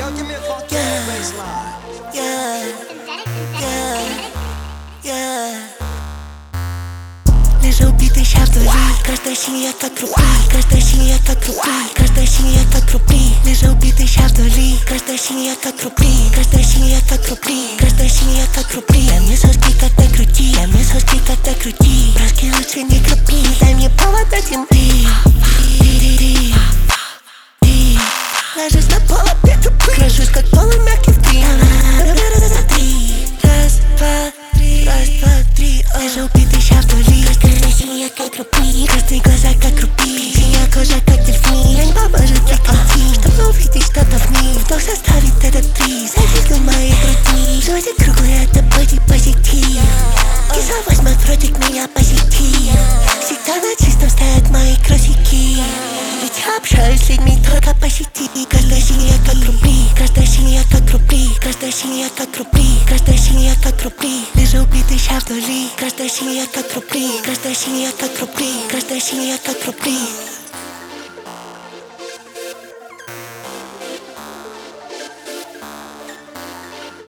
Лежа убитый ща вдали, каждая синяя как рубли, каждая синяя как рубли, каждая синяя как рубли. Лежа убитый ща вдали, каждая синяя как рубли, каждая синяя как рубли, каждая синяя как рубли. Дай мне соски как на груди, дай мне соски как на груди. Броски лучше не крупи, дай мне повод от земли. Ложусь на пол, опять тупый, крошусь как полумягкий в три. Раз, два, три, раз, два, три. Лежа убитый ща вдали, каждая синяя как рубли, каждые глаза как рубли, синяя кожа как дельфин. Я не поможет прекратить, чтобы увидеть что-то в них. Вдох составит этот приз, завис на моей груди. Животик круглый, это бодипозитив. Кисловость мой против меня позитив. Всегда на чистом стоят мои кросики. Ведь я общаюсь с людьми только по сети. Каждая синяя как рубли, каждая синяя как рубли, каждая синяя как рубли, каждая синяя как рубли. Лежа убитый ща вдали, каждая синяя как рубли, каждая синяя как рубли, каждая синяя как рубли.